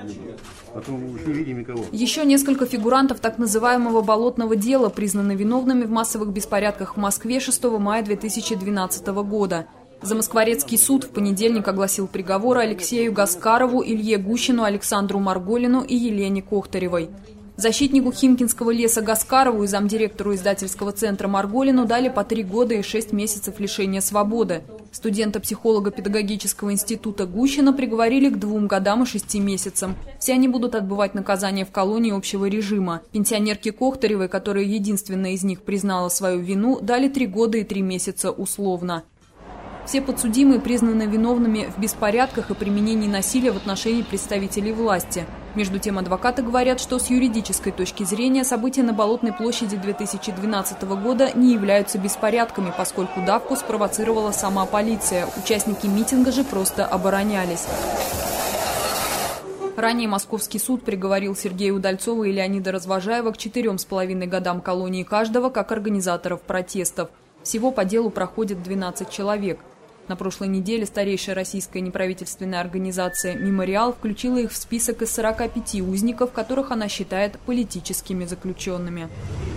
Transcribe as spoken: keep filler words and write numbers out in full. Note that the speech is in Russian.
Потом не видим никого. Еще несколько фигурантов так называемого болотного дела признаны виновными в массовых беспорядках в Москве шестого мая две тысячи двенадцатого года. Замоскворецкий суд в понедельник огласил приговоры Алексею Гаскарову, Илье Гущину, Александру Марголину и Елене Кохтаревой. Защитнику Химкинского леса Гаскарову и замдиректору издательского центра Марголину дали по три года и шесть месяцев лишения свободы. Студента психолого-педагогического института Гущина приговорили к двум годам и шести месяцам. Все они будут отбывать наказание в колонии общего режима. Пенсионерке Кохтаревой, которая единственная из них признала свою вину, дали три года и три месяца условно. Все подсудимые признаны виновными в беспорядках и применении насилия в отношении представителей власти. Между тем, адвокаты говорят, что с юридической точки зрения события на Болотной площади две тысячи двенадцатого года не являются беспорядками, поскольку давку спровоцировала сама полиция. Участники митинга же просто оборонялись. Ранее Московский суд приговорил Сергея Удальцова и Леонида Развожаева к четырем с половиной годам колонии каждого как организаторов протестов. Всего по делу проходит двенадцать человек. На прошлой неделе старейшая российская неправительственная организация «Мемориал» включила их в список из сорока пяти узников, которых она считает политическими заключенными.